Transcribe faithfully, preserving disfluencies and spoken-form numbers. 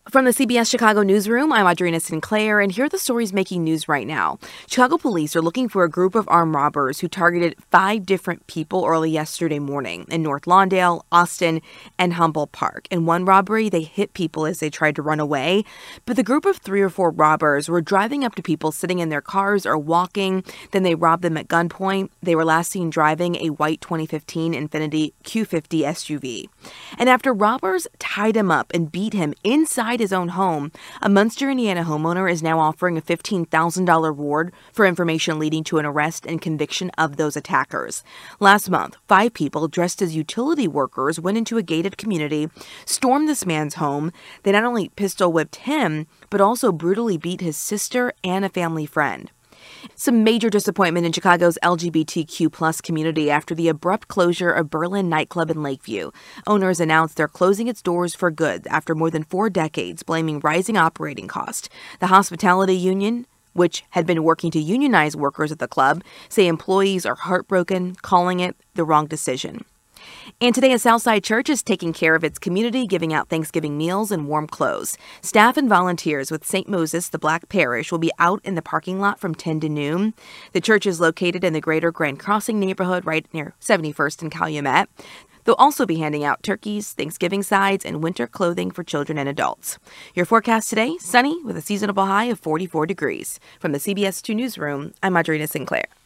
From the C B S Chicago newsroom, I'm Audrina Sinclair, and here are the stories making news right now. Chicago police are looking for a group of armed robbers who targeted five different people early yesterday morning in North Lawndale, Austin, and Humboldt Park. In one robbery, they hit people as they tried to run away, but the group of three or four robbers were driving up to people sitting in their cars or walking. Then they robbed them at gunpoint. They were last seen driving a white twenty fifteen Infiniti Q fifty S U V. And after robbers tied him up and beat him inside his own home, a Munster, Indiana homeowner is now offering a fifteen thousand dollars reward for information leading to an arrest and conviction of those attackers. Last month, five people dressed as utility workers went into a gated community, stormed this man's home. They not only pistol whipped him, but also brutally beat his sister and a family friend. Some major disappointment in Chicago's L G B T Q plus community after the abrupt closure of Berlin nightclub in Lakeview. Owners announced they're closing its doors for good after more than four decades, blaming rising operating costs. The hospitality union, which had been working to unionize workers at the club, say employees are heartbroken, calling it the wrong decision. And today, a Southside church is taking care of its community, giving out Thanksgiving meals and warm clothes. Staff and volunteers with Saint Moses, the Black Parish, will be out in the parking lot from ten to noon. The church is located in the greater Grand Crossing neighborhood right near seventy-first and Calumet. They'll also be handing out turkeys, Thanksgiving sides, and winter clothing for children and adults. Your forecast today, sunny with a seasonable high of forty-four degrees. From the C B S two Newsroom, I'm Audrina Sinclair.